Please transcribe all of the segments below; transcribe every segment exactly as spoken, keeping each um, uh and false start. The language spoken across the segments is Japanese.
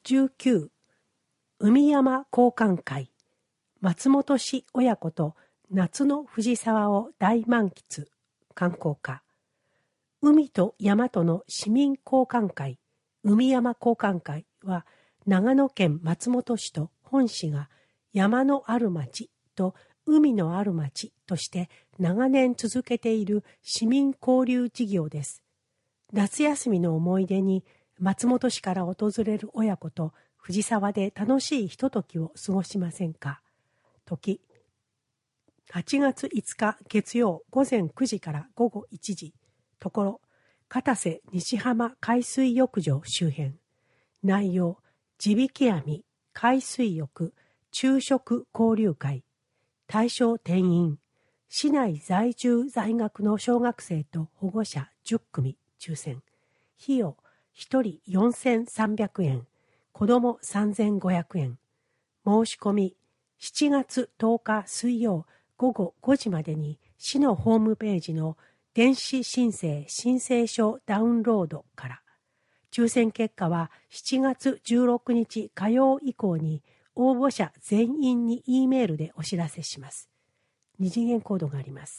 じゅうきゅう海山交換会松本氏親子と夏の藤沢を大満喫観光課海と山との市民交換会海山交換会は長野県松本市と本市が山のある町と海のある町として長年続けている市民交流事業です。夏休みの思い出に松本市から訪れる親子と藤沢で楽しいひとときを過ごしませんか。時はちがついつか月曜午前くじから午後いちじ、ところ片瀬西浜海水浴場周辺。内容地引き網海水浴昼食交流会。対象定員市内在住在学の小学生と保護者じゅっくみ抽選。費用ひとりよんせんさんびゃくえん、子どもさんぜんごひゃくえん。申し込みしちがつとおか水曜午後ごじまでに市のホームページの電子申請申請書ダウンロードから。抽選結果はしちがつじゅうろくにち火曜以降に応募者全員に E メールでお知らせします。二次元コードがあります。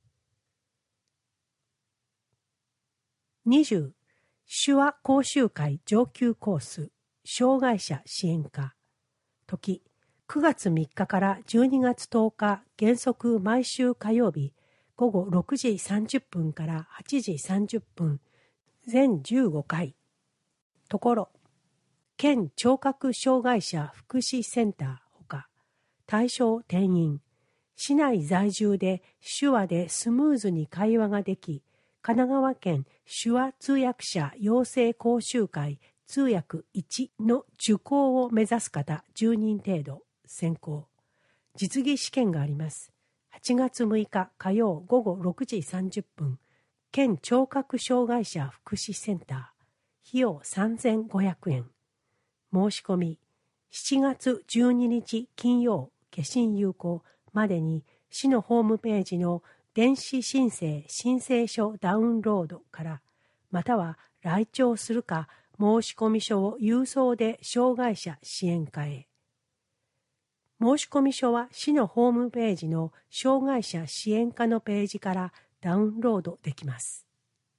にじゅう手話講習会上級コース障害者支援課。時くがつみっかからじゅうにがつとおか原則毎週火曜日午後ろくじさんじゅっぷんからはちじさんじゅっぷん全じゅうごかい。ところ県聴覚障害者福祉センターほか対象定員市内在住で手話でスムーズに会話ができ神奈川県手話通訳者養成講習会通訳いちの受講を目指す方じゅうにん程度選考。実技試験があります。はちがつむいか火曜午後ろくじさんじゅっぷん県聴覚障害者福祉センター。費用さんぜんごひゃくえん。申し込みしちがつじゅうににち金曜消印有効までに市のホームページの電子申請申請書ダウンロードからまたは来庁するか申込書を郵送で障害者支援課へ。申込書は市のホームページの障害者支援課のページからダウンロードできます。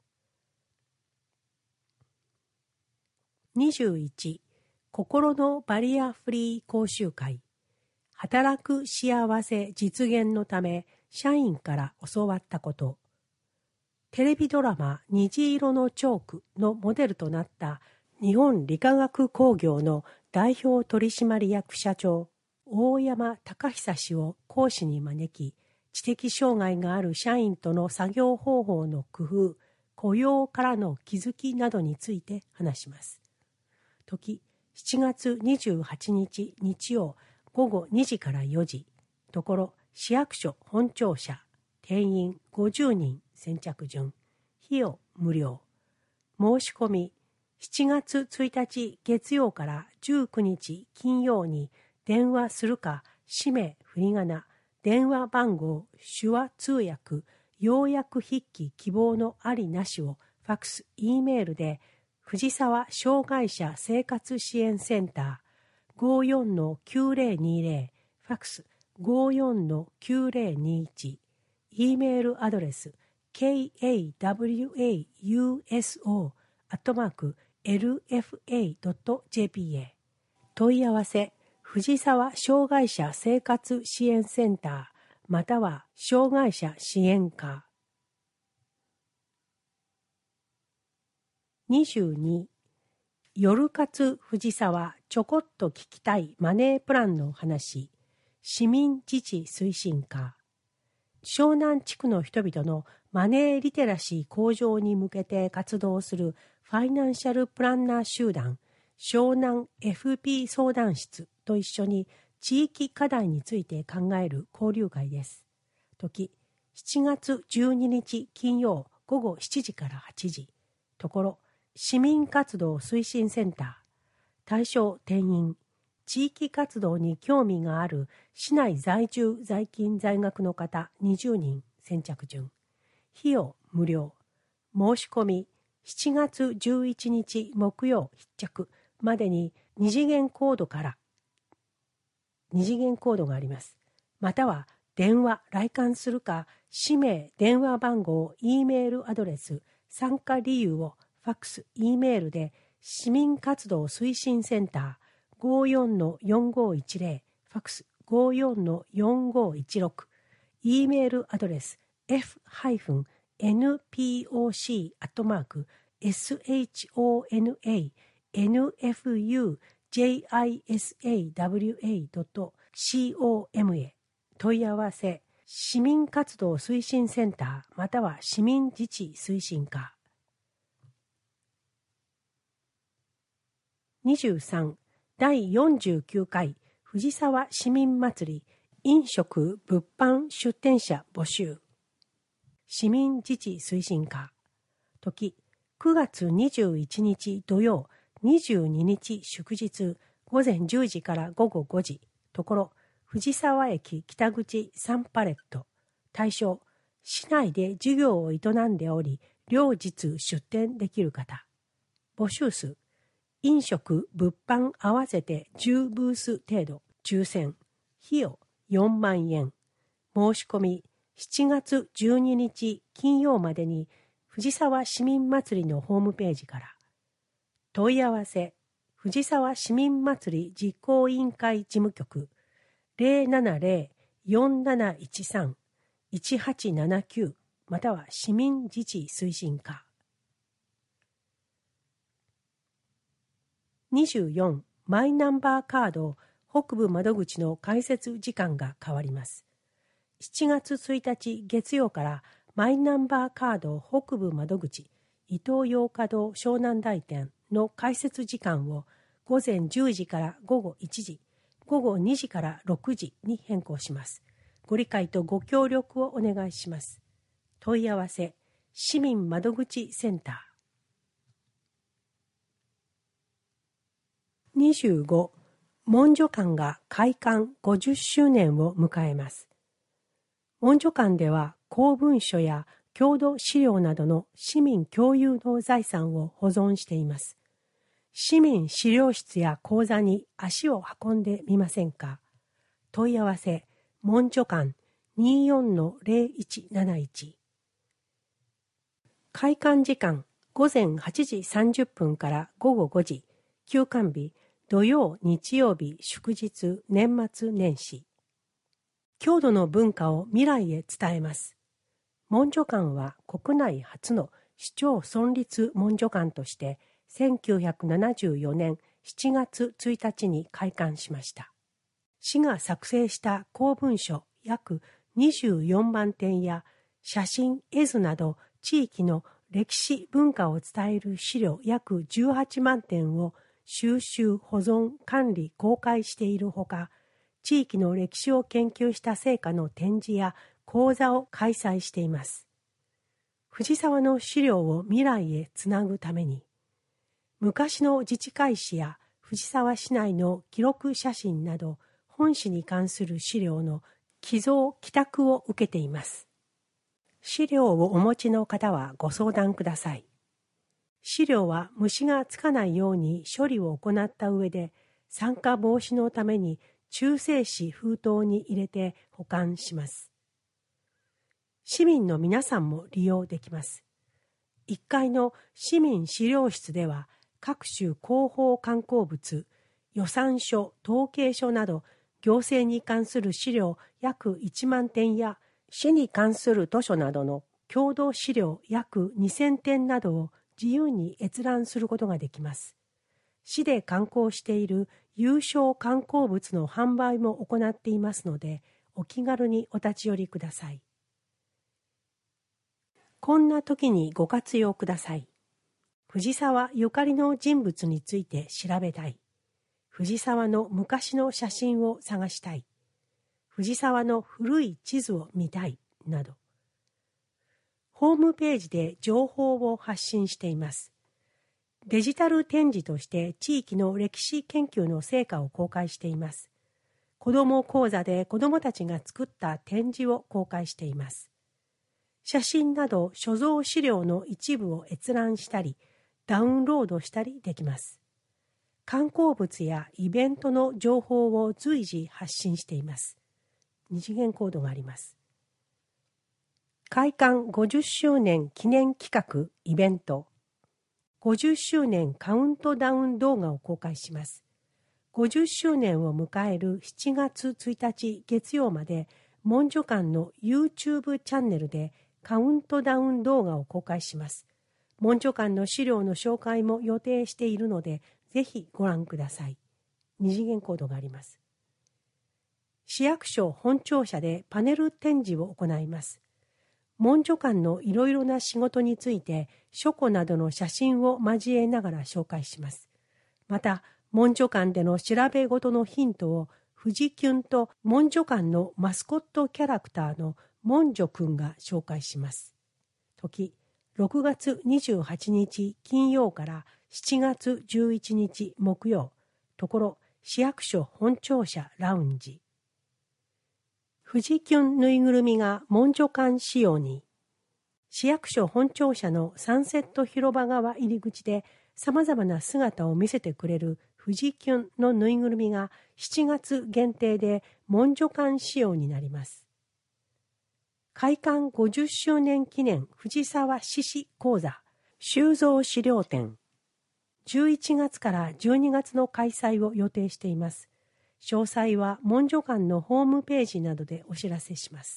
にじゅういち心のバリアフリー講習会働く幸せ実現のため社員から教わったこと。テレビドラマ虹色のチョークのモデルとなった日本理化学工業の代表取締役社長大山隆久氏を講師に招き、知的障害がある社員との作業方法の工夫、雇用からの気づきなどについて話します。時しちがつにじゅうはちにち日曜午後にじからよじ、ところ市役所本庁舎、定員ごじゅうにん先着順、費用無料。申し込みしちがつついたち月曜からじゅうくにち金曜に電話するか氏名振り仮名電話番号手話通訳要約筆記希望のありなしをファックス E メールで藤沢障害者生活支援センター ごよんのきゅうぜろにぜろ ファックス ごよんのきゅうぜろにいち E メールアドレス ケーエーダブリューエーユーエスオー アットマーク エルエフエードットジェーピー へ。問い合わせ藤沢障害者生活支援センターまたは障害者支援課。にじゅうに夜活藤沢ちょこっと聞きたいマネープランの話市民自治推進課。湘南地区の人々のマネーリテラシー向上に向けて活動するファイナンシャルプランナー集団湘南 エフピー 相談室と一緒に地域課題について考える交流会です。時しちがつじゅうににち金曜午後しちじからはちじ、ところ市民活動推進センター。対象定員地域活動に興味がある市内在住在勤在学の方にじゅうにん先着順、費用無料。申し込みしちがつじゅういちにち木曜必着までに二次元コードから二次元コードがあります。または電話、来館するか、氏名、電話番号、Eメールアドレス、参加理由をファックス、Eメールで市民活動推進センター ごーよんのよんごーいちゼロ、ファックス ごーよんのよんごーいちろく、Eメールアドレス エフ エヌ ピー オー シー アットマーク エス エイチ オー エヌ エー エヌ エフ ユー ジェイ アイ エス エー ダブリュー エー ドット コム へ問い合わせ、市民活動推進センターまたは市民自治推進課。にじゅうさん、だいよんじゅうきゅうかい藤沢市民祭り飲食物販出店者募集。市民自治推進課。時、くがつにじゅういちにち土曜、にじゅうににち祝日、ごぜんじゅうじからごごごじ。ところ、藤沢駅北口さんパレット。対象、市内で事業を営んでおり、両日出店できる方。募集数、飲食、物販合わせてじゅうブース程度、抽選。費用よんまんえん。申し込み、しちがつじゅうににち金曜までに藤沢市民祭りのホームページから。問い合わせ、藤沢市民祭り実行委員会事務局 ゼロななゼロ よんなないちさん いちはちななきゅう または市民自治推進課。にじゅうよん、マイナンバーカード北部窓口の開設時間が変わります。しちがつついたち月曜からマイナンバーカード北部窓口イトーヨーカドー湘南台店の開設時間をごぜんじゅうじからごごいちじ、ごごにじからろくじに変更します。ご理解とご協力をお願いします。問い合わせ、市民窓口センター。にじゅうご、文書館が開館ごじゅっしゅうねんを迎えます。文書館では公文書や郷土資料などの市民共有の財産を保存しています。市民資料室や講座に足を運んでみませんか。問い合わせ、文書館 にじゅうよんのゼロいちなないち。開館時間、ごぜんはちじさんじゅっぷんからごごごじ。休館日、土曜、日曜日、祝日、年末年始。郷土の文化を未来へ伝えます。文書館は国内初の市町村立文書館としてせんきゅうひゃくななじゅうよねんしちがつついたちに開館しました。市が作成した公文書約にじゅうよんまんてんや写真、絵図など地域の歴史文化を伝える資料約じゅうはちまんてんを収集、保存、管理、公開しているほか、地域の歴史を研究した成果の展示や講座を開催しています。藤沢の資料を未来へつなぐために、昔の自治会史や藤沢市内の記録写真など本市に関する資料の寄贈・寄託を受けています。資料をお持ちの方はご相談ください。資料は虫がつかないように処理を行った上で、酸化防止のために中性子封筒に入れて保管します。市民の皆さんも利用できます。いっかいの市民資料室では、各種広報刊行物、予算書、統計書など、行政に関する資料約いちまんてんや、市に関する図書などの共同資料約にせんてんなどを自由に閲覧することができます。市で刊行している有償刊行物の販売も行っていますので、お気軽にお立ち寄りください。こんな時にご活用ください。藤沢ゆかりの人物について調べたい。藤沢の昔の写真を探したい。藤沢の古い地図を見たい。など。ホームページで情報を発信しています。デジタル展示として地域の歴史研究の成果を公開しています。子ども講座で子どもたちが作った展示を公開しています。写真など所蔵資料の一部を閲覧したり、ダウンロードしたりできます。 観光物やイベントの情報を随時発信しています。二次元コードがあります。開館ごじゅっしゅうねん記念企画イベント。ごじゅっしゅうねんカウントダウン動画を公開します。ごじゅっしゅうねんを迎えるしちがつついたち月曜まで、文書館の YouTube チャンネルでカウントダウン動画を公開します。文書館の資料の紹介も予定しているので、ぜひご覧ください。二次元コードがあります。市役所本庁舎でパネル展示を行います。文書館のいろいろな仕事について書庫などの写真を交えながら紹介します。また、文書館での調べ事のヒントを富士キュンと文書館のマスコットキャラクターの文書くんが紹介します。時、ろくがつにじゅうはちにち金曜からしちがつじゅういちにち木曜、ところ市役所本庁舎ラウンジ。富士キュンぬいぐるみが文書館仕様に。市役所本庁舎のサンセット広場側入り口で様々な姿を見せてくれる富士キュンのぬいぐるみがしちがつ限定で文書館仕様になります。開館ごじゅっしゅうねん記念藤沢獅子講座収蔵資料展。じゅういちがつからじゅうにがつの開催を予定しています。詳細は文書館のホームページなどでお知らせします。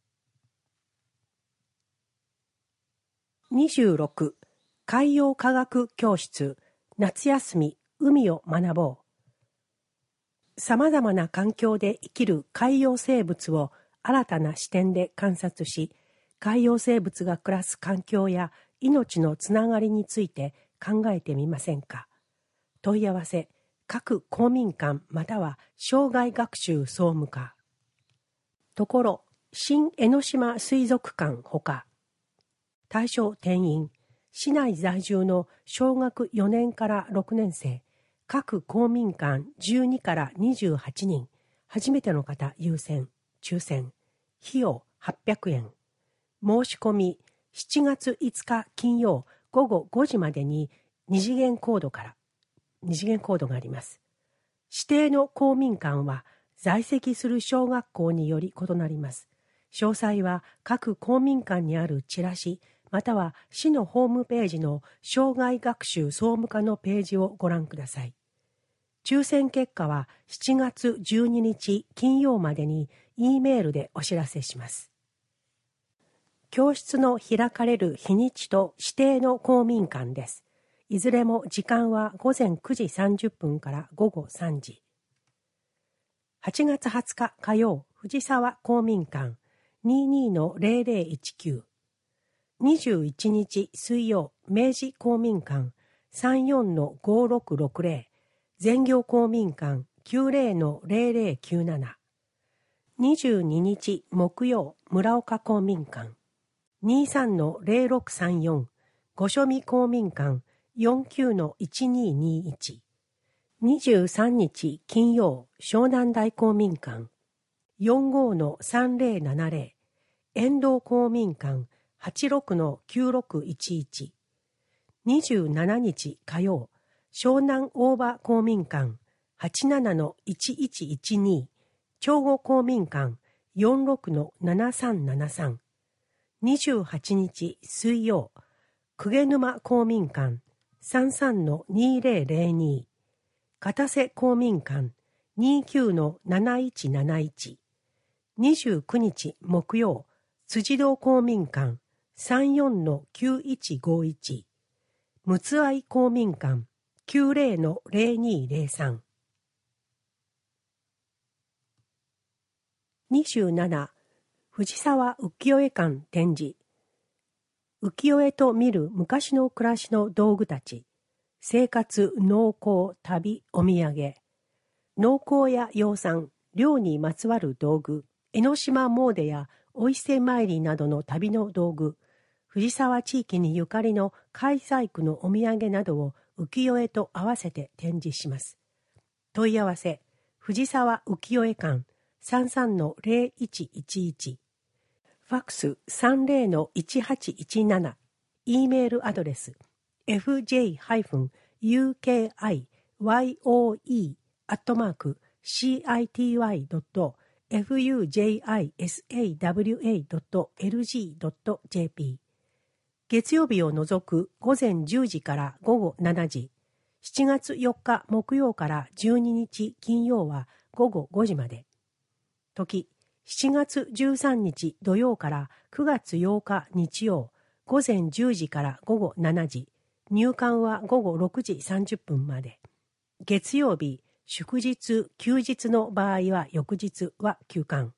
にじゅうろく海洋科学教室夏休み海を学ぼう。さまざまな環境で生きる海洋生物を新たな視点で観察し、海洋生物が暮らす環境や命のつながりについて考えてみませんか。問い合わせ各公民館または生涯学習総務課。ところ、新江ノ島水族館ほか、対象定員、市内在住の小学よねんからろくねん生、各公民館じゅうにからにじゅうはちにん、初めての方優先、抽選、費用はっぴゃくえん。申し込み、しちがついつか金曜ごごごじまでに二次元コードから、二次元コードがあります。指定の公民館は在籍する小学校により異なります。詳細は各公民館にあるチラシ、または市のホームページの生涯学習総務課のページをご覧ください。抽選結果はしちがつじゅうににち金曜までに E メールでお知らせします。教室の開かれる日にちと指定の公民館です。いずれも時間はごぜんくじさんじゅっぷんからごごさんじ。はちがつはつか火曜、藤沢公民館 にじゅうにのぜろぜろいちきゅう。にじゅういちにち水曜、明治公民館 さんじゅうよんのごろくろくぜろ。全業公民館 きゅうじゅうのぜろぜろきゅうなな。にじゅうににち木曜、村岡公民館にじゅうさんのぜろろくさんよん。御所見公民館よんじゅうきゅうのいちににいち。にじゅうさんにち金曜、湘南台公民館よんじゅうごのさんぜろななぜろ。遠藤公民館はちじゅうろくのきゅうろくいちいち。にじゅうしちにち火曜、湘南大場公民館はちじゅうななのいちいちいちに。長後公民館よんじゅうろくのななさんななさん。にじゅうはちにち水曜、鵠沼公民館さんじゅうさんのにぜろぜろに。片瀬公民館にじゅうきゅうのなないちなないち。にじゅうくにち木曜、辻堂公民館さんじゅうよんのきゅういちごいち。陸奥愛公民館きゅうじゅうのぜろにぜろさん。にじゅうなな藤沢浮世絵館展示。浮世絵と見る昔の暮らしの道具たち。生活、農耕、旅、お土産。農耕や養蚕、漁にまつわる道具。江ノ島詣やお伊勢参りなどの旅の道具。藤沢地域にゆかりの開催区のお土産などを浮世絵と合わせて展示します。問い合わせ、藤沢浮世絵館さんじゅうさんのぜろいちいちいち。ファックスさんじゅうのいちはちいちなな。E メールアドレス エフジェイユーケーアイワイオーイー アットマーク シーアイティーワイ ドット フユージェイアイエスエーダブリューエー ドット エルジー ドット ジェーピー。月曜日を除く午前じゅうじから午後しちじ、しちがつよっか木曜からじゅうににち金曜は午後ごじまで。時、しちがつじゅうさんにち土曜からくがつようか日曜、午前じゅうじから午後しちじ、入館は午後ろくじさんじゅっぷんまで。月曜日、祝日、休日の場合は翌日は休館。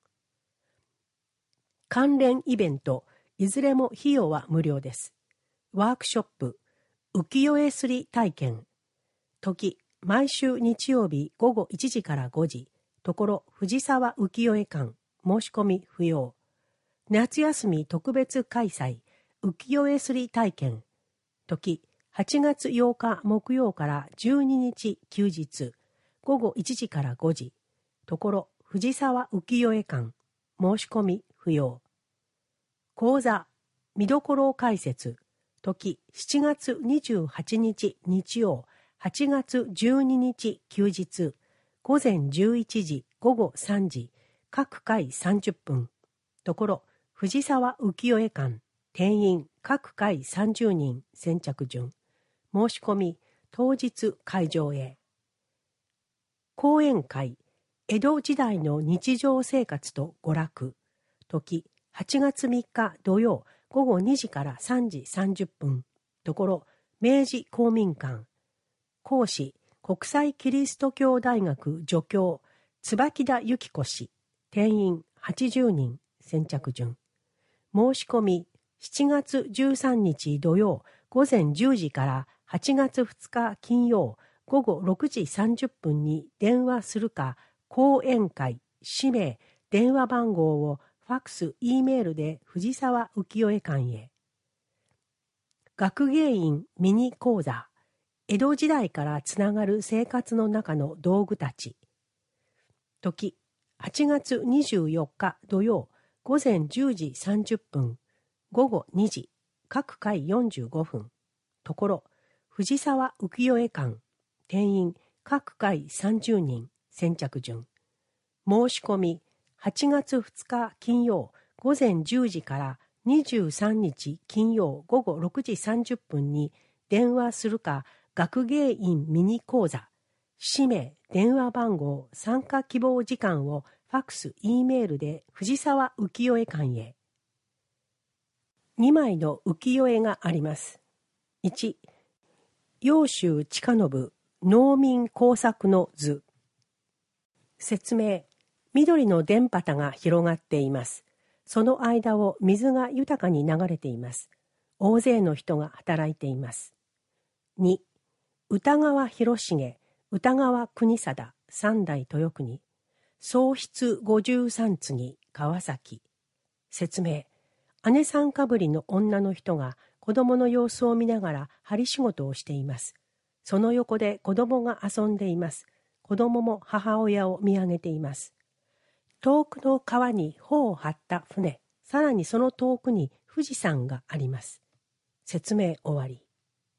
関連イベント、いずれも費用は無料です。ワークショップ、浮世絵すり体験。時、毎週日曜日午後いちじからごじ。ところ、藤沢浮世絵館。申し込み不要。夏休み特別開催、浮世絵すり体験。時、はちがつようか木曜からじゅうににち休日。午後いちじからごじ。ところ、藤沢浮世絵館。申し込み不要。講座、見どころ解説。時、しちがつにじゅうはちにち日曜、はちがつじゅうににち休日。午前じゅういちじ、午後さんじ。各回さんじゅっぷん。ところ、藤沢浮世絵館。定員、各回さんじゅうにん、先着順。申し込み、当日会場へ。講演会、江戸時代の日常生活と娯楽。時、はちがつみっか土曜、午後にじからさんじさんじゅっぷん。ところ、明治公民館。講師、国際キリスト教大学助教、椿田由紀子氏。定員はちじゅうにん、先着順。申し込み、しちがつじゅうさんにち土曜、午前じゅうじからはちがつふつか金曜、午後ろくじさんじゅっぷんに電話するか、講演会、氏名、電話番号をファックス、Eメールで藤沢浮世絵館へ。学芸員ミニ講座。江戸時代からつながる生活の中の道具たち。時、はちがつにじゅうよっか土曜、午前じゅうじさんじゅっぷん、午後にじ、各回よんじゅうごふん。ところ、藤沢浮世絵館。定員、各回さんじゅうにん、先着順。申し込み、はちがつふつか金曜、午前じゅうじからにじゅうさんにち金曜午後ろくじさんじゅっぷんに電話するか、学芸員ミニ講座、氏名、電話番号、参加希望時間をファックス、Eメールで藤沢浮世絵館へ。にまいの浮世絵があります。いち、揚州親信農民工作の図。説明、緑の田畑が広がっています。その間を水が豊かに流れています。大勢の人が働いています。に、歌川広重、歌川国貞、三代豊国、喪失五十三次、川崎。説明、姉さんかぶりの女の人が子供の様子を見ながら針仕事をしています。その横で子供が遊んでいます。子供も母親を見上げています。遠くの川に帆を張った船、さらにその遠くに富士山があります。説明終わり。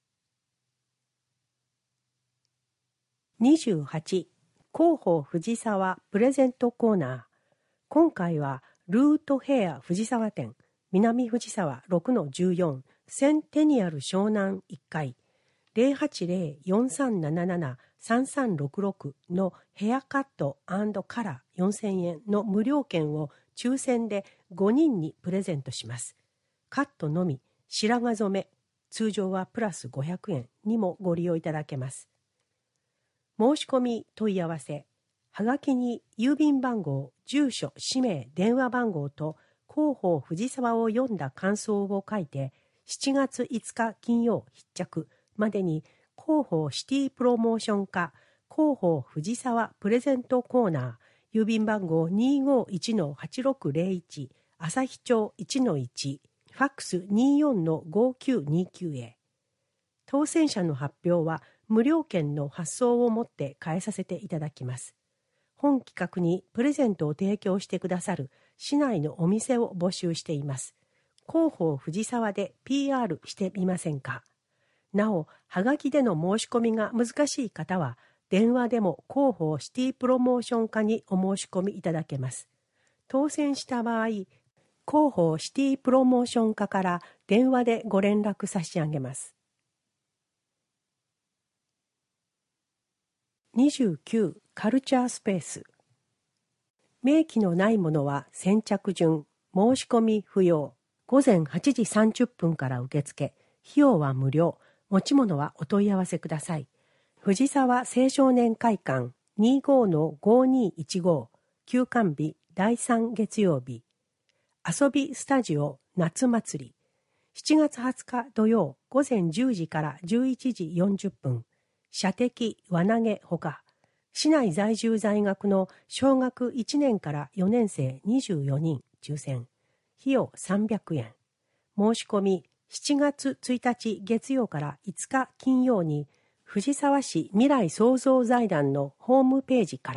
にじゅうはち、広報藤沢プレゼントコーナー。今回はルートヘア藤沢店、南藤沢 ろくのじゅうよん、センテニアル湘南いっかい、ゼロはちゼロ よんさんなななな さんさんろくろくのヘアカット&カラーよんせんえんの無料券を抽選でごにんにプレゼントします。カットのみ、白髪染め、通常はプラスごひゃくえんにもご利用いただけます。申し込み問い合わせ、はがきに郵便番号、住所、氏名、電話番号と広報藤沢を読んだ感想を書いて、しちがついつか金曜必着までに広報シティプロモーション課広報藤沢プレゼントコーナー、郵便番号 にーごーいちのはちろくゼロいち、旭町 いちのいち、ファックス にーよんのごきゅうにきゅう へ。当選者の発表は無料券の発送をもって返させていただきます。本企画にプレゼントを提供してくださる市内のお店を募集しています。広報藤沢で ピーアール してみませんか。なお、はがきでの申し込みが難しい方は、 電話でも広報シティプロモーション課にお申し込みいただけます。当選した場合、広報シティプロモーション課から電話でご連絡差し上げます。にじゅうきゅうカルチャースペース。明記のないものは先着順、申し込み不要。ごぜんはちじさんじゅっぷんから受付。費用は無料。持ち物はお問い合わせください。藤沢青少年会館 にじゅうごのごにいちご 休館日だいさん月曜日。遊びスタジオ夏祭り。しちがつはつか土曜ごぜんじゅうじからじゅういちじよんじゅっぷん。射的、輪投げほか。市内在住在学の小学いちねんからよねん生にじゅうよにん抽選。費用さんびゃくえん。申し込みしちがつついたち月曜からいつか金曜に藤沢市未来創造財団のホームページから。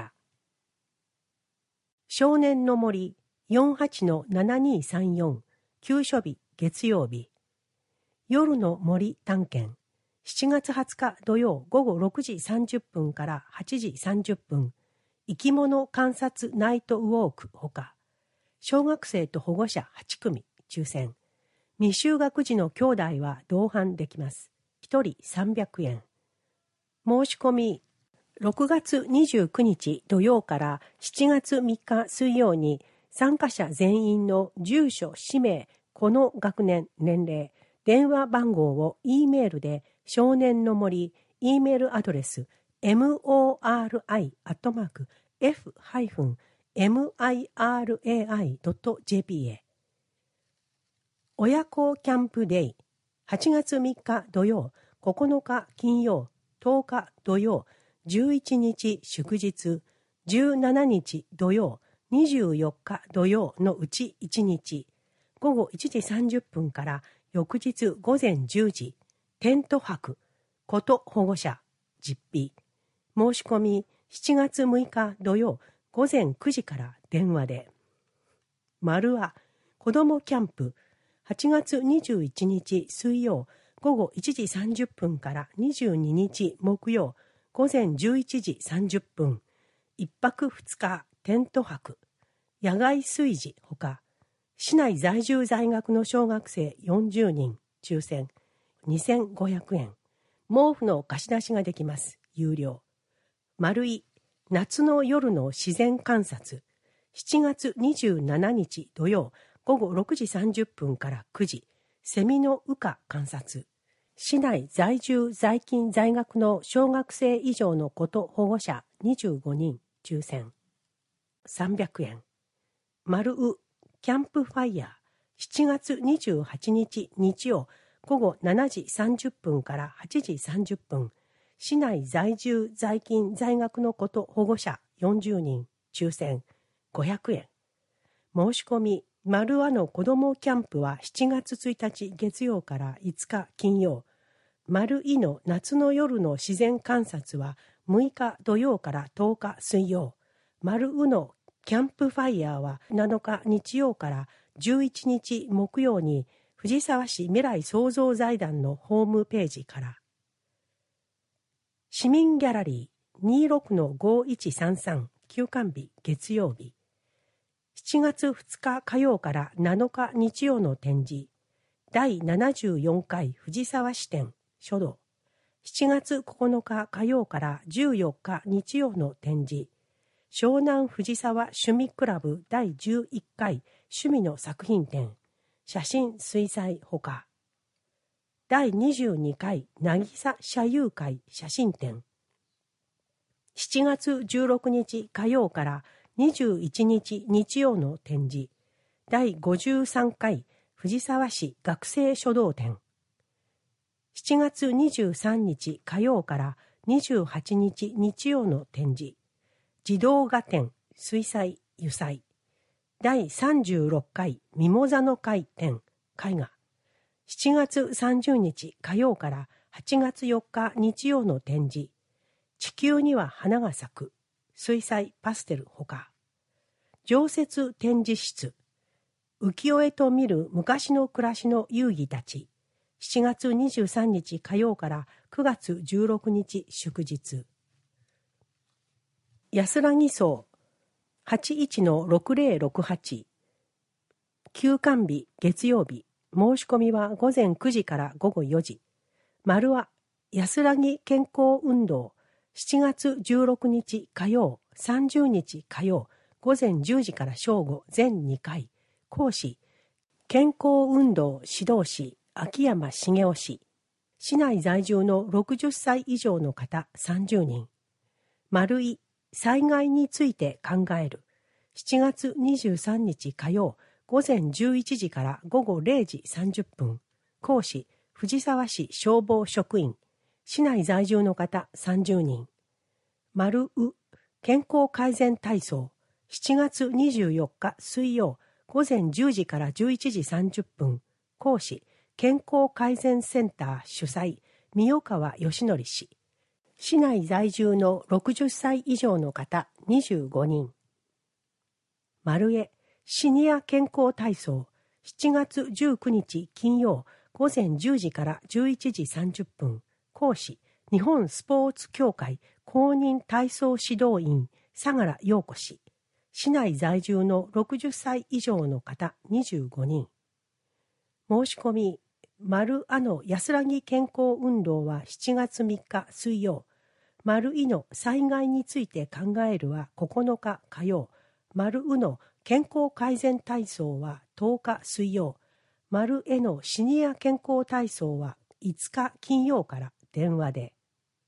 少年の森 よんはちのななにさんよん 休所日月曜日。夜の森探検。しちがつはつか土曜午後ろくじさんじゅっぷんからはちじさんじゅっぷん。生き物観察ナイトウォークほか。小学生と保護者はちくみ抽選。未就学児の兄弟は同伴できます。ひとりさんびゃくえん。申し込みろくがつにじゅうくにち土曜からしちがつみっか水曜に参加者全員の住所、氏名、この学年、年齢、電話番号を E メールで少年の森 E メールアドレス モリ アットマーク エフ ミライ ドット ジェーピー へ。親子キャンプデイはちがつみっか土曜、ここのか金曜、とおか土曜、じゅういちにち祝日、じゅうしちにち土曜、にじゅうよっか土曜のうちいちにち、ごごいちじさんじゅっぷんから翌日ごぜんじゅうじ、テント泊、こと保護者、実費。申し込みしちがつむいか土曜、ごぜんくじから電話で。丸は、子どもキャンプ、はちがつにじゅういちにち水曜、ごごいちじさんじゅっぷんからにじゅうににち木曜、ごぜんじゅういちじさんじゅっぷん。いっぱくふつかテント泊、野外炊事ほか、市内在住在学の小学生よんじゅうにん抽選にせんごひゃくえん。毛布の貸し出しができます。有料。丸い夏の夜の自然観察。しちがつにじゅうしちにち土曜ごごろくじさんじゅっぷんからくじ。セミの羽化観察。市内在住在勤在学の小学生以上の子と保護者にじゅうごにん抽選さんびゃくえん。丸うキャンプファイヤー。しちがつにじゅうはちにち日曜ごごしちじさんじゅっぷんからはちじさんじゅっぷん。市内在住在勤在学の子と保護者よんじゅうにん抽選ごひゃくえん。申し込み丸和の子どもキャンプはしちがつついたち月曜からいつか金曜。丸いの夏の夜の自然観察はむいか土曜からとおか水曜。丸うのキャンプファイヤーはなのか日曜からじゅういちにち木曜に藤沢市未来創造財団のホームページから。市民ギャラリー にじゅうろくのごいちさんさん 休館日月曜日。しちがつふつか火曜からなのか日曜の展示。だいななじゅうよんかい藤沢支店書道。しちがつここのか火曜からじゅうよっか日曜の展示。湘南藤沢趣味クラブだいじゅういっかい趣味の作品展。写真水彩ほか。だいにじゅうにかい渚社友会写真展。しちがつじゅうろくにち火曜からにじゅういちにち日曜の展示。だいごじゅうさんかい藤沢市学生書道展。しちがつにじゅうさんにち火曜からにじゅうはちにち日曜の展示。児童画展水彩油彩。だいさんじゅうろっかいミモザの会展絵画。しちがつさんじゅうにち火曜からはちがつよっか日曜の展示。地球には花が咲く水彩パステルほか。常設展示室。浮世絵と見る昔の暮らしの遊戯たち。しちがつにじゅうさんにち火曜からくがつじゅうろくにち祝日。 安らぎ荘 はちいちのろくぜろろくはち 休館日月曜日、申し込みはごぜんくじからごごよじ。丸は安らぎ健康運動しちがつじゅうろくにち火曜、さんじゅうにち火曜、ごぜんじゅうじから正午全にかい。講師、健康運動指導士、秋山茂雄氏。市内在住のろくじゅっさい以上の方さんじゅうにん。丸い、災害について考える。しちがつにじゅうさんにち火曜、ごぜんじゅういちじからごごれいじさんじゅっぷん。講師、藤沢市消防職員。市内在住の方さんじゅうにん。丸う、健康改善体操。しちがつにじゅうよっか水曜、ごぜんじゅうじからじゅういちじさんじゅっぷん。講師、健康改善センター主催、三代川義則氏。市内在住のろくじゅっさい以上の方にじゅうごにん。丸へ、シニア健康体操。しちがつじゅうくにち金曜、ごぜんじゅうじからじゅういちじさんじゅっぷん。講師、日本スポーツ協会公認体操指導員、相良陽子氏。市内在住のろくじゅっさい以上の方にじゅうごにん。申し込み、丸あの安らぎ健康運動はしちがつみっか水曜、丸いの災害について考えるはここのか火曜、丸うの健康改善体操はとおか水曜、丸へのシニア健康体操はいつか金曜から電話で。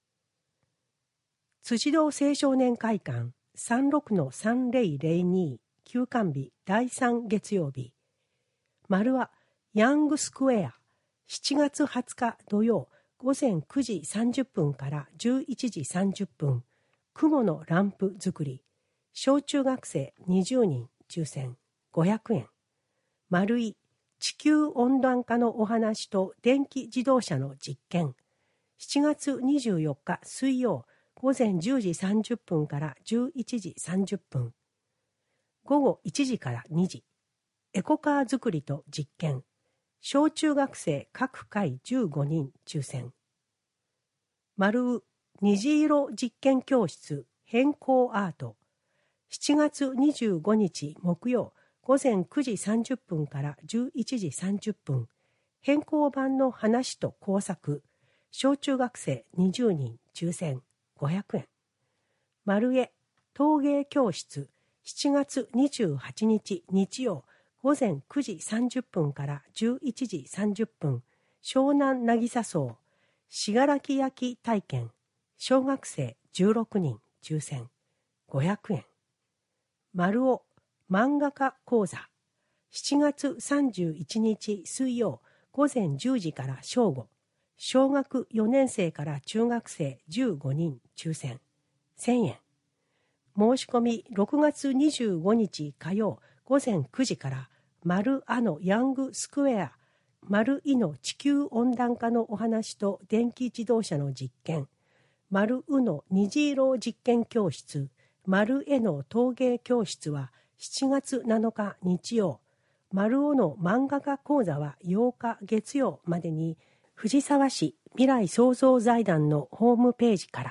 辻堂青少年会館 さんろくのさんぜろぜろに 休館日だいさん月曜日。丸はヤングスクエアしちがつはつか土曜ごぜんくじさんじゅっぷんからじゅういちじさんじゅっぷん。雲のランプ作り。小中学生にじゅうにん抽選ごひゃくえん。丸い地球温暖化のお話と電気自動車の実験。しちがつにじゅうよっか水曜ごぜんじゅうじさんじゅっぷんからじゅういちじさんじゅっぷん。ごごいちじからにじ。エコカー作りと実験。小中学生各回じゅうごにん抽選。丸う虹色実験教室変更アート。しちがつにじゅうごにち木曜ごぜんくじさんじゅっぷんからじゅういちじさんじゅっぷん。変更版の話と工作。小中学生にじゅうにん抽選ごひゃくえん。丸へ陶芸教室しちがつにじゅうはちにち日曜ごぜんくじさんじゅっぷんからじゅういちじさんじゅっぷん。湘南渚荘信楽焼体験。小学生じゅうろくにん抽選ごひゃくえん。丸尾漫画家講座しちがつさんじゅういちにち水曜ごぜんじゅうじから正午。小学よねんせいから中学生じゅうごにん抽選せんえん。申し込みろくがつにじゅうごにち火曜ごぜんくじから丸あのヤングスクエア丸いの地球温暖化のお話と電気自動車の実験。丸うの虹色実験教室丸への陶芸教室はしちがつなのか日曜。丸尾の漫画家講座はようか月曜までに藤沢市未来創造財団のホームページから。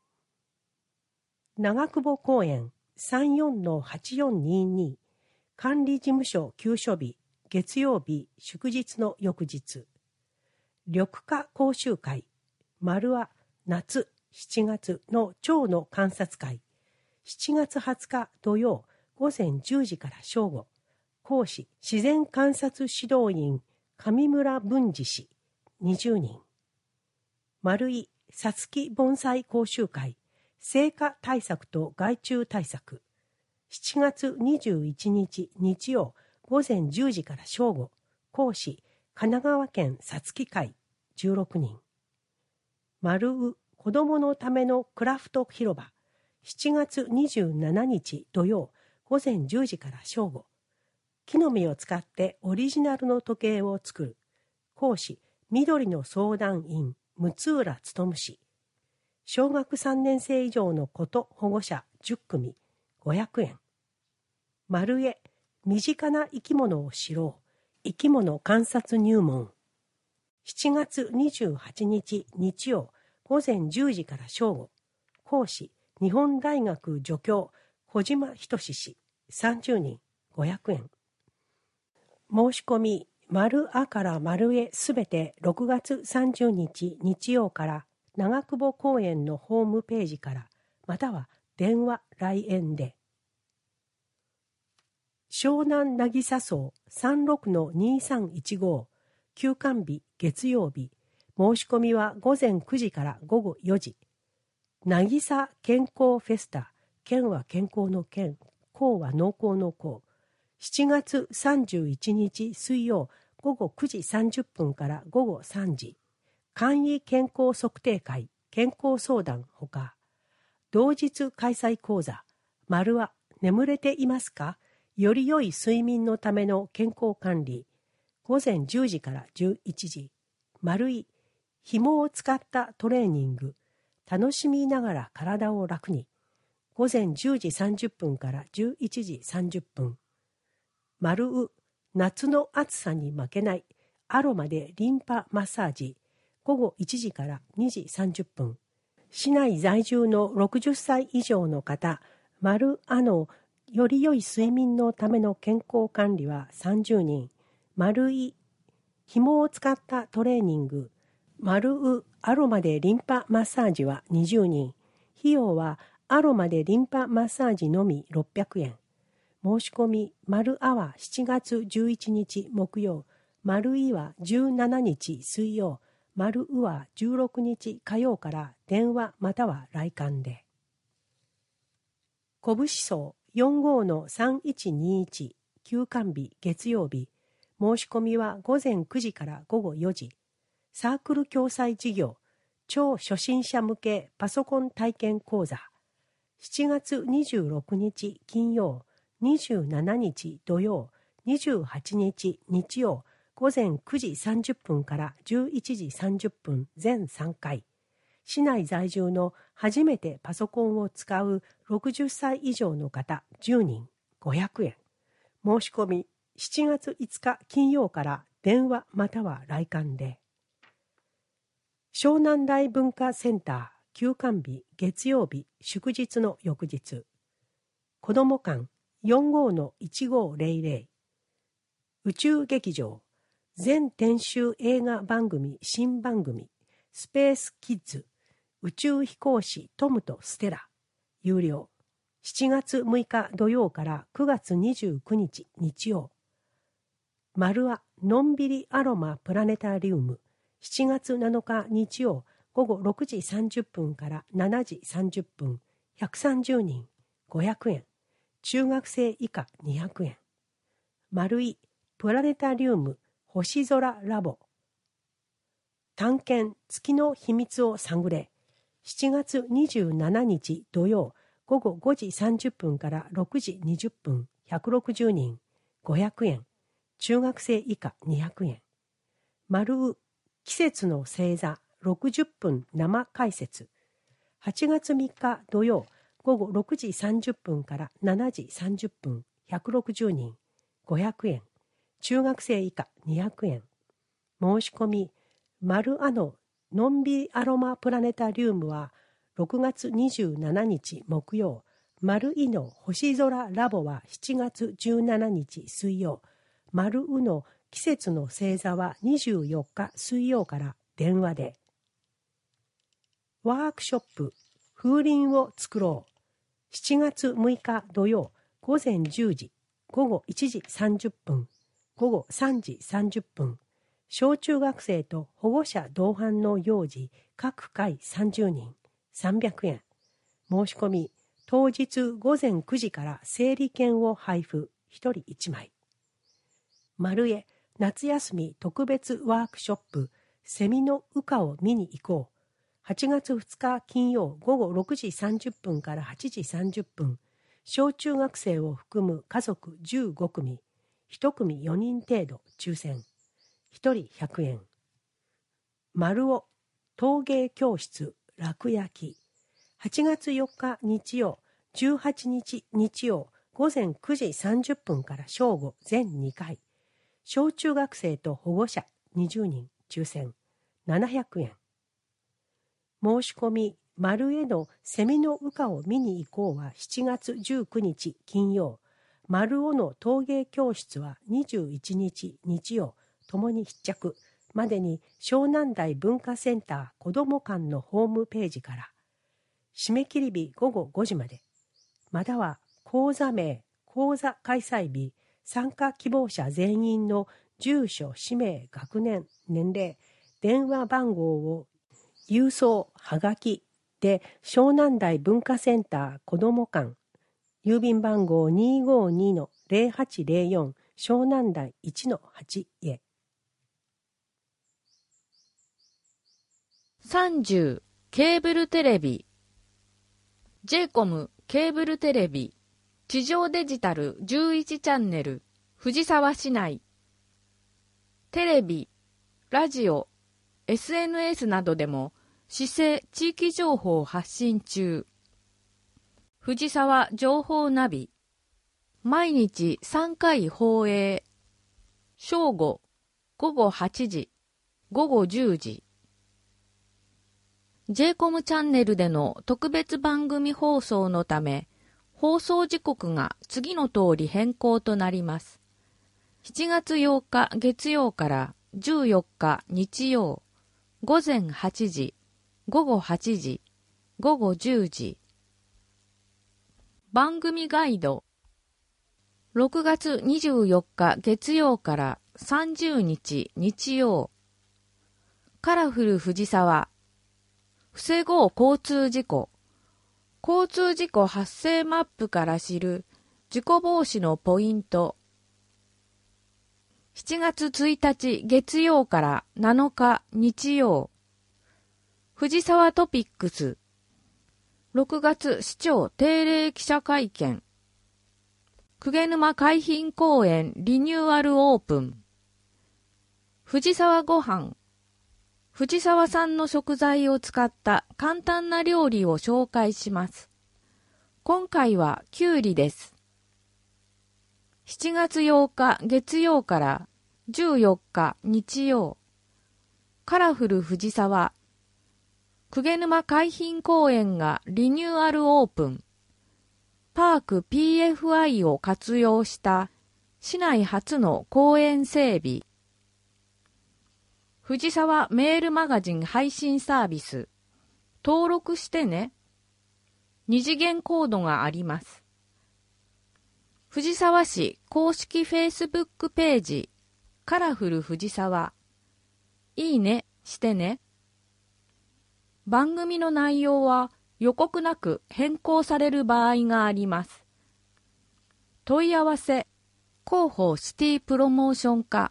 長久保公園 さんよんのはちよんにに 管理事務所休所日月曜日祝日の翌日。緑化講習会丸は夏しちがつの蝶の観察会。しちがつはつか土曜ごぜんじゅうじから正午。講師自然観察指導員上村文治氏にじゅうにん。丸いさつき盆栽講習会生花対策と害虫対策。しちがつにじゅういちにち日曜ごぜんじゅうじから正午。講師神奈川県さつき会じゅうろくにん。丸う子どものためのクラフト広場。しちがつにじゅうしちにち土曜ごぜんじゅうじから正午。木の実を使ってオリジナルの時計を作る。講師緑の相談員六浦勉氏。小学さんねんせい以上の子と保護者じゅっくみごひゃくえん。丸へ身近な生き物を知ろう生き物観察入門。しちがつにじゅうはちにち日曜ごぜんじゅうじから正午。講師日本大学助教小島仁氏さんじゅうにんごひゃくえん。申し込み丸あから丸へすべてろくがつさんじゅうにち日曜から長久保公園のホームページからまたは電話来園で。湘南渚荘 さんろくのにさんいちご 休館日月曜日。申し込みはごぜんくじからごごよじ。渚健康フェスタ。健は健康の健、康は濃厚の康。しちがつさんじゅういちにち水曜ごごくじさんじゅっぷんからごごさんじ。簡易健康測定会、健康相談ほか。同日開催講座。丸は眠れていますか？より良い睡眠のための健康管理。ごぜんじゅうじからじゅういちじ。丸い紐を使ったトレーニング。楽しみながら体を楽に。ごぜんじゅうじさんじゅっぷんからじゅういちじさんじゅっぷん。丸う夏の暑さに負けないアロマでリンパマッサージ。ごごいちじからにじさんじゅっぷん。市内在住のろくじゅっさい以上の方、丸あのより良い睡眠のための健康管理はさんじゅうにん。丸い紐を使ったトレーニング。丸うアロマでリンパマッサージはにじゅうにん。費用はアロマでリンパマッサージのみろっぴゃくえん。申し込み丸あはしちがつじゅういちにち木曜。丸いはじゅうしちにち水曜。丸うはじゅうろくにち火曜から電話または来館で。小節荘 よんごのさんいちにいち 休館日月曜日。申し込みはごぜんくじからごごよじ。サークル共済事業超初心者向けパソコン体験講座。しちがつにじゅうろくにち金曜、にじゅうしちにち土曜、にじゅうはちにち日曜、ごぜんくじさんじゅっぷんからじゅういちじさんじゅっぷん全さんかい。市内在住の初めてパソコンを使うろくじゅっさい以上の方じゅうにんごひゃくえん。申し込みしちがついつか金曜から電話または来館で。湘南台文化センター休館日月曜日祝日の翌日。子ども館 よんごのいちごぜろぜろ。宇宙劇場全編集映画番組新番組スペースキッズ宇宙飛行士トムとステラ有料。しちがつむいか土曜からくがつにじゅうくにち日曜。丸はのんびりアロマプラネタリウムしちがつなのか日曜ごごろくじさんじゅっぷんからしちじさんじゅっぷんひゃくさんじゅうにんごひゃくえん。中学生以下にひゃくえん。丸いプラネタリウム星空ラボ探検月の秘密を探れ。しちがつにじゅうしちにち土曜ごごごじさんじゅっぷんからろくじにじゅっぷんひゃくろくじゅうにんごひゃくえん。中学生以下にひゃくえん。丸う季節の星座ろくじゅっぷん生解説。はちがつみっか土曜ごごろくじさんじゅっぷんからしちじさんじゅっぷんひゃくろくじゅうにんごひゃくえん。中学生以下にひゃくえん。申し込み丸あののんびりアロマプラネタリウムはろくがつにじゅうしちにち木曜。丸いの星空ラボはしちがつじゅうしちにち水曜。丸うの季節の星座はにじゅうよっか水曜から電話で。ワークショップ風鈴を作ろう。しちがつむいか土曜ごぜんじゅうじごごいちじさんじゅっぷんごごさんじさんじゅっぷん。小中学生と保護者同伴の幼児各回さんじゅうにんさんびゃくえん。申し込み当日ごぜんくじから整理券を配布ひとりいちまい。丸へ夏休み特別ワークショップセミの羽化を見に行こう。はちがつふつか金曜ごごろくじさんじゅっぷんからはちじさんじゅっぷん。小中学生を含む家族じゅうごくみ。いちくみよにん程度抽選。ひとりひゃくえん。丸尾陶芸教室楽焼き。はちがつよっか日曜じゅうはちにち日曜ごぜんくじさんじゅっぷんから正午全にかい。小中学生と保護者にじゅうにん抽選ななひゃくえん。申し込み丸へのセミの羽化を見に行こうはしちがつじゅうくにち金曜、丸尾の陶芸教室はにじゅういちにち日曜、ともに必着までに湘南台文化センター子ども館のホームページから、締め切り日ごごごじまで、または講座名、講座開催日、参加希望者全員の住所、氏名、学年、年齢、電話番号を郵送はがきで湘南台文化センター子ども館、郵便番号 にーごーにーのゼロはちゼロよん 湘南台 いちのはち へ。 さんじゅうケーブルテレビ ジェイコム ケーブルテレビ地上デジタルじゅういちチャンネル藤沢市内、テレビ、ラジオ、エスエヌエス などでも市政地域情報発信中。藤沢情報ナビ、毎日さんかい放映、正午、ごごはちじ、ごごじゅうじ。ジェイコム チャンネルでの特別番組放送のため、放送時刻が次の通り変更となります。しちがつようか月曜からじゅうよっか日曜、ごぜんはちじ、ごごはちじ、ごごじゅうじ。番組ガイド。ろくがつにじゅうよっか月曜からさんじゅうにち日曜。カラフル藤沢。防ごう交通事故。交通事故発生マップから知る事故防止のポイント。しちがつついたち月曜からなのか日曜。藤沢トピックス。ろくがつ市長定例記者会見。鵠沼海浜公園リニューアルオープン。藤沢ごはん。藤沢産の食材を使った簡単な料理を紹介します。今回はきゅうりです。しちがつようか月曜からじゅうよっか日曜。カラフル藤沢。鵠沼海浜公園がリニューアルオープン。パーク ピーエフアイ を活用した市内初の公園整備。藤沢メールマガジン配信サービス。登録してね。二次元コードがあります。藤沢市公式フェイスブックページ。カラフル藤沢。いいねしてね。番組の内容は予告なく変更される場合があります。問い合わせ、広報シティプロモーション課。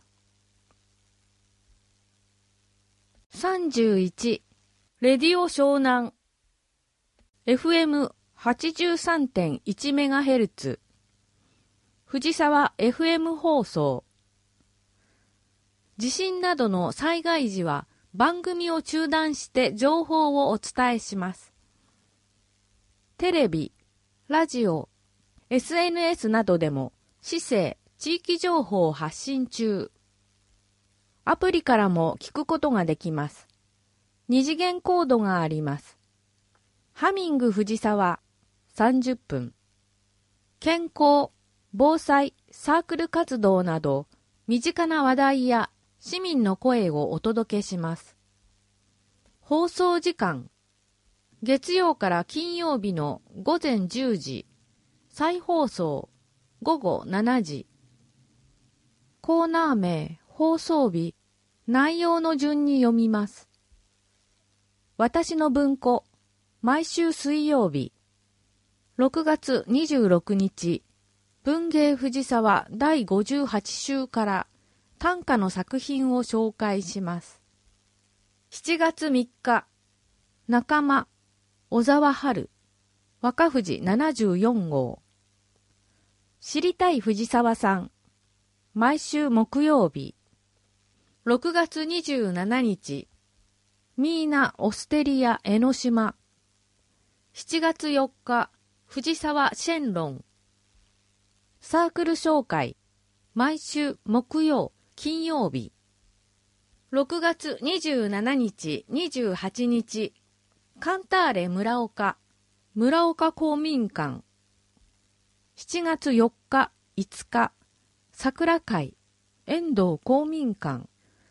さんじゅういち、レディオ湘南。エフエムはちじゅうさんてんいちメガヘルツ。藤沢 エフエム 放送。地震などの災害時は番組を中断して情報をお伝えします。テレビ、ラジオ、エスエヌエス などでも市政、地域情報を発信中。アプリからも聞くことができます。二次元コードがあります。ハミング藤沢さんじゅっぷん。健康、防災、サークル活動など身近な話題や市民の声をお届けします。放送時間。月曜から金曜日のごぜんじゅうじ。再放送ごごしちじ。コーナー名、放送日、内容の順に読みます。私の文庫、毎週水曜日。ろくがつにじゅうろくにち、文芸藤沢だいごじゅうはちしゅうから短歌の作品を紹介します。しちがつみっか、仲間、小沢春、若藤ななじゅうよんごう。知りたい藤沢さん、毎週木曜日。ろくがつにじゅうしちにち、ミーナ・オステリア・江ノ島。しちがつよっか、藤沢シェンロン。サークル紹介、毎週木曜、金曜日。ろくがつにじゅうしちにち、にじゅうはちにち、 カンターレ村岡、村岡公民館。しちがつよっか、いつか、桜会、遠藤公民館。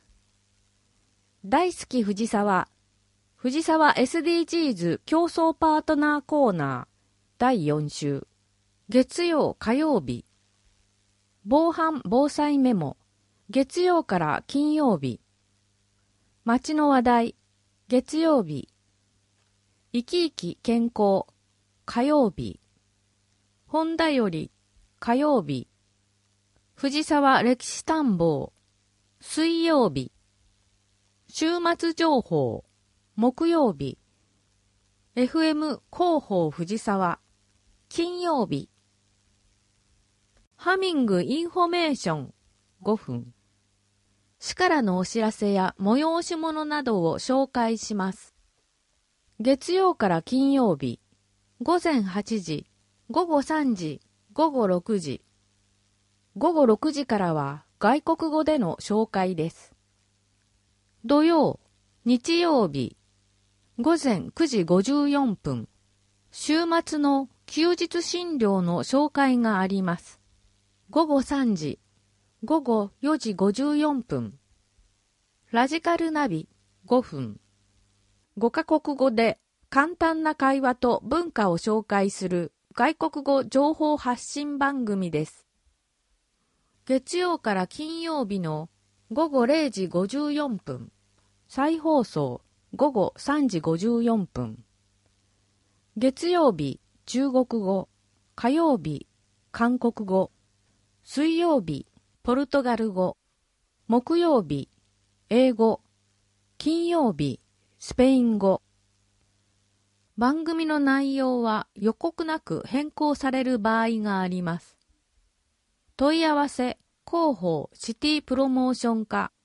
大好き藤沢、藤沢 エスディージーズ 競争パートナーコーナーだいよん週。月曜火曜日。防犯防災メモ、月曜から金曜日。街の話題、月曜日。生き生き健康、火曜日。本田より、火曜日。藤沢歴史探訪、水曜日。週末情報、木曜日。エフエム 広報藤沢、金曜日。ハミングインフォメーション、ごふん。市からのお知らせや催し物などを紹介します。月曜から金曜日、ごぜんはちじ、ごごさんじ、ごごろくじ。ごごろくじからは外国語での紹介です。土曜、日曜日、ごぜんくじごじゅうよんぷん。週末の休日診療の紹介があります。ごごさんじ、ごごよじごじゅうよんぷん。ラジカルナビごふん。ごカ国語で簡単な会話と文化を紹介する外国語情報発信番組です。月曜から金曜日のごごれいじごじゅうよんぷん。再放送ごごさんじごじゅうよんぷん。月曜日中国語、火曜日韓国語、水曜日ポルトガル語、木曜日英語、金曜日スペイン語。番組の内容は予告なく変更される場合があります。問い合わせ広報シティプロモーション課